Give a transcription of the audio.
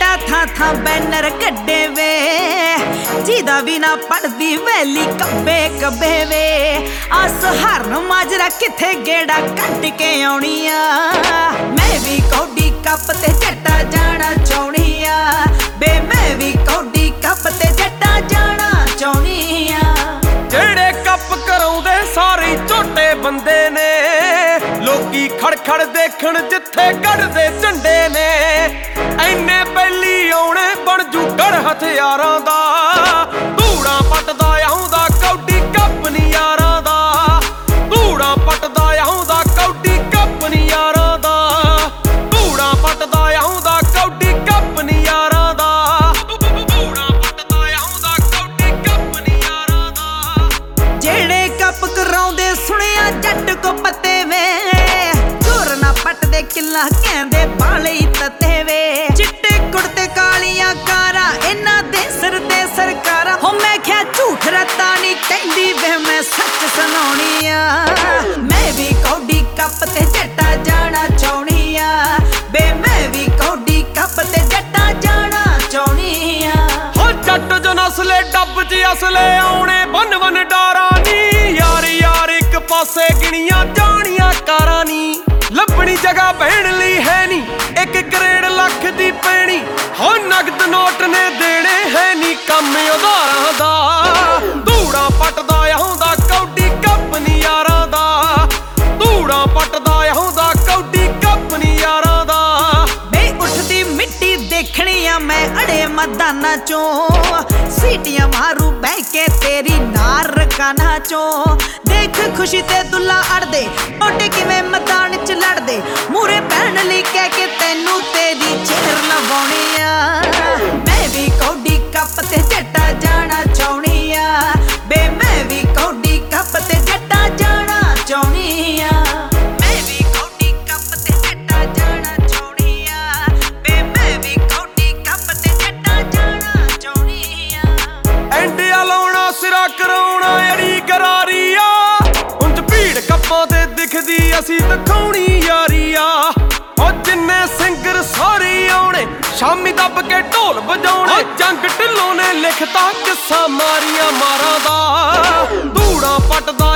ਜੱਟਾ ਥਾਂ ਥਾਂ ਬੈਨਰ ਕੱਢੇ ਵੇ, ਜਿਹਦਾ ਵੀ ਨਾ ਪੜਦੀ ਵੈਲੀ ਕੱਬੇ ਕੱਬੇ ਵੇ। ਆਸ ਹਰਨ ਮਾਜਰਾ ਕਿੱਥੇ ਗੇੜਾ ਕੱਢ ਕੇ ਆਉਣੀ ਆ, ਮੈਂ ਵੀ ਕੌਡੀ ਕੱਪ ਤੇ ਜੱਟਾ ਜਾਣਾ ਚਾਹੁੰਦੀ ਆ ਬੇ, ਮੈਂ ਵੀ ਕੌਡੀ ਕੱਪ ਤੇ ਜੱਟਾ ਜਾਣਾ ਚਾਹੁੰਦੀ ਆ। ਜਿਹੜੇ ਕੱਪ ਕਰਾਉਂਦੇ ਸਾਰੇ ਝੋਟੇ ਬੰਦੇ ਨੇ, ਲੋਕੀ ਖੜਖੜ ਦੇਖਣ ਜਿੱਥੇ ਕੱਢਦੇ ਝੰਡੇ ਨੇ। ਐਨੇ ਪਹਿਲੀ ਆਉਣੇ ਬਣ ਜੂ ਗੜ ਹਥਿਆਰਾਂ ਦਾ, ਧੂੜਾਂ ਪੱਟਦਾ ਆਉਂਦਾ ਕੌਡੀ ਕੱਪ ਨੀ ਯਾਰਾਂ ਦਾ, ਧੂੜਾਂ ਪੱਟਦਾ ਆਉਂਦਾ ਕੌਡੀ ਕੱਪ ਨੀ ਯਾਰਾਂ ਦਾ, ਧੂੜਾਂ ਪੱਟਦਾ ਆਉਂਦਾ ਕੌਡੀ ਕੱਪ ਨੀ ਯਾਰਾਂ ਦਾ, ਧੂੜਾਂ ਪੱਟਦਾ ਆਉਂਦਾ ਕੌਡੀ ਕੱਪ ਨੀ ਯਾਰਾਂ ਦਾ। ਜਿਹੜੇ ਕੱਪ ਕਰਾਉਂਦੇ ਸੁਣਿਆ ਜੱਟ ਕੋ ਪੱਤੇ ਵੇ, ਝੁਰ ਨਾ ਪੱਟਦੇ ਕਿੱਲਾ ਕਹਿੰਦੇ ਬਾਲੇ ਤੱਤੇ ਵੇ। ਚਿੱਟੇ ਕੁੜਤੇ ਕਾਲੀਆਂ ਕਾਰਾਂ ਇਹਨਾਂ ਦੇ ਸਿਰ ਤੇ ਸਰਕਾਰਾਂ, ਹੋ ਮੈਂ ਕਿਹਾ ਝੂਠ ਰੱਤਾ ਨਹੀਂ ਕਹਿੰਦੀ ਵੇ, ਮੈਂ ਸੱਚ ਸੁਣਾਉਣੀ ਆ। ਮੈਂ ਵੀ ਕੌਡੀ ਕੱਪ ਤੇ ਜੱਟਾ ਜਾਣਾ ਚਾਹੁੰਦੀ ਆ ਬੇ, ਮੈਂ ਵੀ ਕੌਡੀ ਕੱਪ ਤੇ ਜੱਟਾ ਜਾਣਾ ਚਾਹੁੰਦੀ ਆ। ਹੋ ਜੱਟ ਜੋ ਨਸਲੇ ਡੱਬ 'ਚ ਅਸਲੇ ਆਉਣੇ ਬਨ ਬਨ ਡਾਰਾਂ ਨੀ, ਯਾਰ ਯਾਰ ਇੱਕ ਪਾਸੇ ਗਿਣੀਆਂ ਜਾਣੀਆਂ ਕਾਰਾਂ ਨੀ। ਲੱਭਣੀ ਜਗ੍ਹਾ ਬਹਿਣ ਲਈ ਹੈ ਨੀ, ਇੱਕ ਕਰੇੜ ਲੱਖ ਦੀ ਪੈਣੀ। ਹੋ ਨਗਦ ਨੋਟ ਨੇ ਦੇਣੇ ਹੈ ਨੀ ਕੰਮ ਉਧਾਰਾਂ ਦਾ, ਧੂੜਾਂ ਪੱਟਦਾ ਆਉਂਦਾ ਕੌਡੀ ਕੱਪ ਨੀ ਯਾਰਾਂ ਦਾ, ਧੂੜਾਂ ਪੱਟਦਾ ਆਉਂਦਾ ਕੌਡੀ ਕੱਪ ਨੀ ਯਾਰਾਂ ਦਾ। ਬੇ ਉੱਠਦੀ ਮਿੱਟੀ ਦੇਖਣੀ ਆ ਮੈਂ ਅੜੇ ਮੈਦਾਨਾਂ ਚੋਂ, ਸੀਟੀਆਂ ਮਾਰੂ ਬਹਿ ਕੇ ਤੇਰੀ ਨਾਰ ਕਾਨਾਂ ਚੋਂ। ਦੇਖ ਖੁਸ਼ੀ ਤੇ ਦੁੱਲਾ ਅੜਦੇ ਮੋਢੇ ਕਿਵੇਂ ਮੈਦਾਨ ਚ ਲੜਦੇ, ਮੂਰੇ ਪੈਣ ਲਈ ਕਹਿ ਕੇ ਤੈਨੂੰ ਤੇਰੀ ਚੇਰ ਲਵਾਉਣੀ ਆ। ਮੈਂ ਵੀ ਕੌਡੀ ਕੱਪ ਤੇ ਜੱਟਾ ਜਾਣਾ ਚਾਹੁੰਦੀ ਆ ਬੇ, ਮੈਂ ਵੀ ਕੌਡੀ ਕੱਪ ਤੇ ਜੱਟਾ ਜਾਣਾ ਚਾਹੁੰਦੀ ਆ। ਮੈਂ ਵੀ ਕੌਡੀ ਕੱਪ ਤੇ ਜੱਟਾ ਜਾਣਾ ਚਾਹੁੰਦੀ ਆ ਬੇ, ਮੈਂ ਵੀ ਕੌਡੀ ਕੱਪ ਤੇ ਜੱਟਾ ਜਾਣਾ ਚਾਹੁੰਦੀ ਆ। ਐਂਡਿਆ ਲਾਉਣਾ ਸਿਰਾ ਕਰਾਉਣਾ ਅੜੀ ਗਰਾਰੀ ਆ, ਉਂਝ ਭੀੜ ਕੱਪਾਂ ਤੇ ਦਿਖਦੀ ਅਸੀਂ ਦਿਖਾਉਣੀ ਯਾਰੀ ਆ। ਉਹ ਜਿੰਨੇ ਸਿੰਗਰ ਸਾਰੇ ਆਉਣੇ ਸ਼ਾਮੀ ਦੱਬ ਕੇ ਢੋਲ ਵਜਾਉਣੇ, ਜੰਗ ਢਿੱਲੋਂ ਨੇ ਲਿਖਤਾ ਕਿੱਸਾ ਮਾਰੀਆਂ ਮਾਰਾਂ ਦਾ, ਧੂੜਾਂ ਪੱਟਦਾ